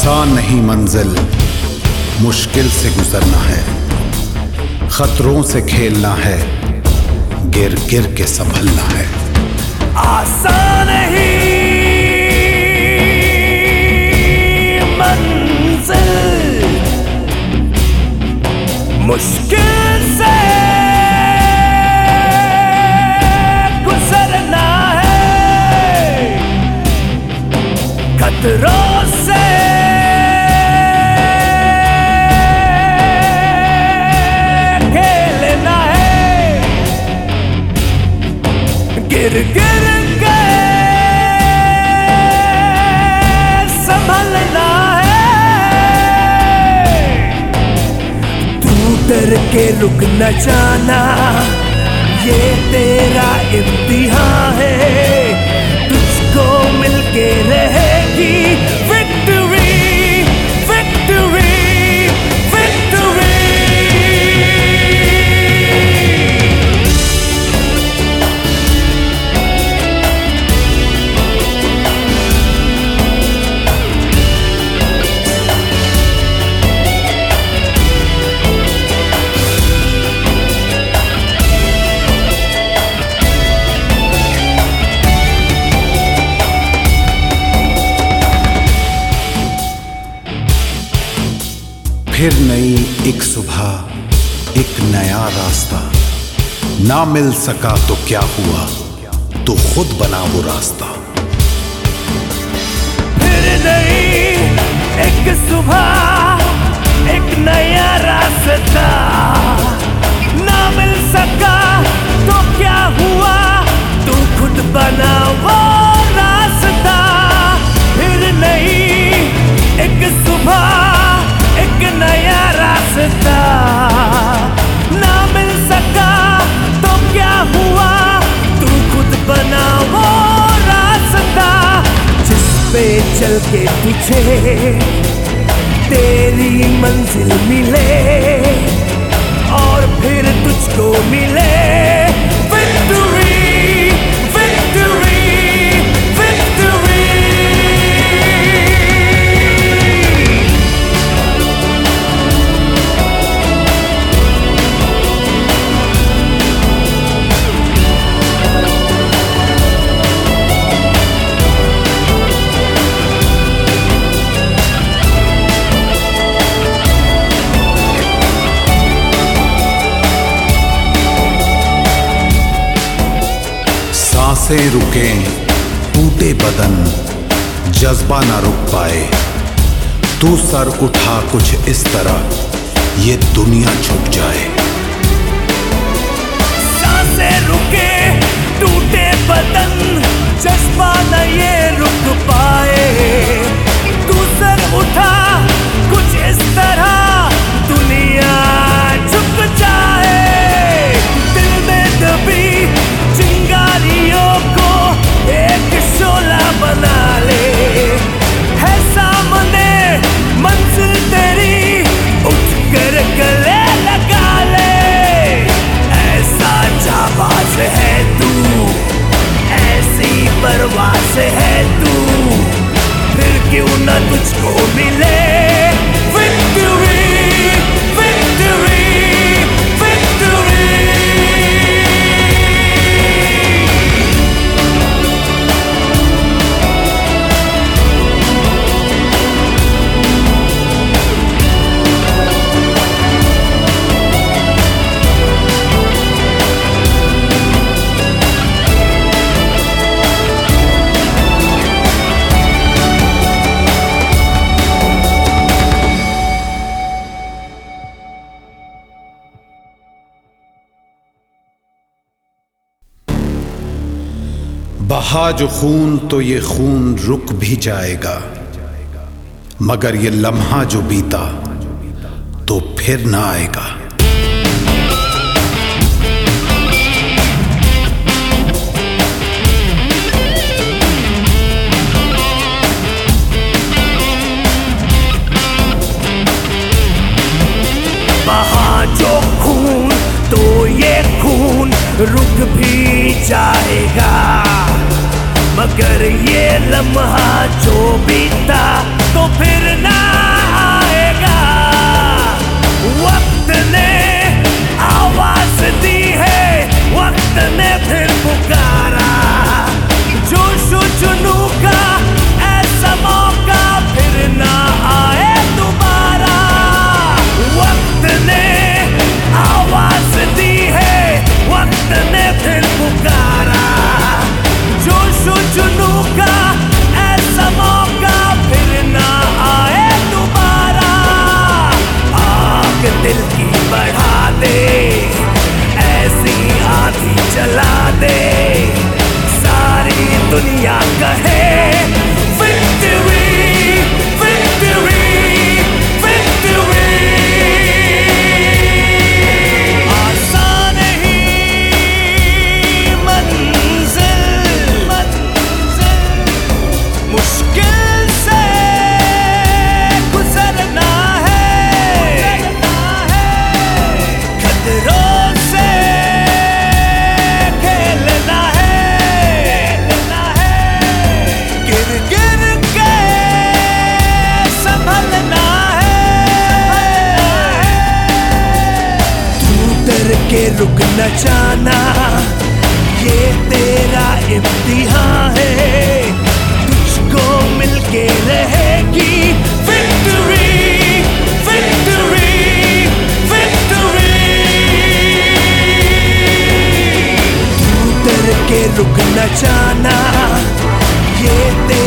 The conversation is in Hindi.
आसान नहीं मंजिल, मुश्किल से गुजरना है, खतरों से खेलना है, गिर गिर के संभलना है। आसान नहीं मंजिल, मुश्किल से गुजरना है, खतरों से खेलना है, गिर गिर के संभलना है। तू डर के रुक न जाना, ये तेरा इम्तिहान है, तुझको मिलके रहेगी विक्ट्री, विक्ट्री, विक्ट्री। फिर नई एक सुबह, एक नया रास्ता, ना मिल सका तो क्या हुआ, तो खुद बना वो रास्ता। फिर नई एक सुबह, एक नया रास्ता, ना मिल सका तो क्या हुआ, तू खुद बना वो रास्ता। फिर नई एक सुबह, एक नया रास्ता, ना मिल सका तो क्या हुआ, तू खुद बना वो रास्ता। जिस पे चल के तुझे तेरी मंजिल मिले, और फिर तुझको मिले विक्ट्री, विक्ट्री, विक्ट्री। सांसें रुकें, टूटे बदन, जज्बा ना रुक पाए, तू सर उठा कुछ इस तरह ये दुनिया झुक जाए। सांसें रुके, टूटे बदन, जज्बा न ये रुक पाए, तू सर उठा कुछ इस तरह दुनिया झुक जाए। दिल में दबी चिंगारियों को एक शोला बना ले, है सामने मंजिल तेरी, उठ कर गले लगा ले। ऐसा जाबाज है तू, ऐसी परवाज़ है तू, फिर क्यों न तुझको मिले विक्ट्री, विक्ट्री, विक्ट्री। बहा जो खून तो ये खून रुक भी जाएगा, मगर ये लम्हा जो बीता तो फिर ना आएगा। बहा जो खून तो ये खून रुक भी जाएगा, मगर ये लम्हा जो बीता तो फिर ना आएगा। वक्त ने आवाज दी है, वक्त ने फिर पुकारा। जोश जुनू का ऐसा मौका फिर ना आए दोबारा। वक्त ने आवाज दी है, वक्त ने फिर पुकारा। जोश जुनू का ऐसा मौका फिर ना आए दोबारा। आग दिल की बढ़ा दे, ऐसी आंधी जला दे, सारी दुनिया कहे विक्ट्री विक्ट्री विक्ट्री। आसान ही मंजिल मुश्किल से गुजरना है, खतरों से खेलना है, गिर गिर के संभलना है। तू डर के रुक न जाना, ये तेरा इम्तिहान है। तुझको मिलके रहेगी विक्ट्री विक्ट्री विक्ट्री। तू डर के रुक न जाना, ये तेरा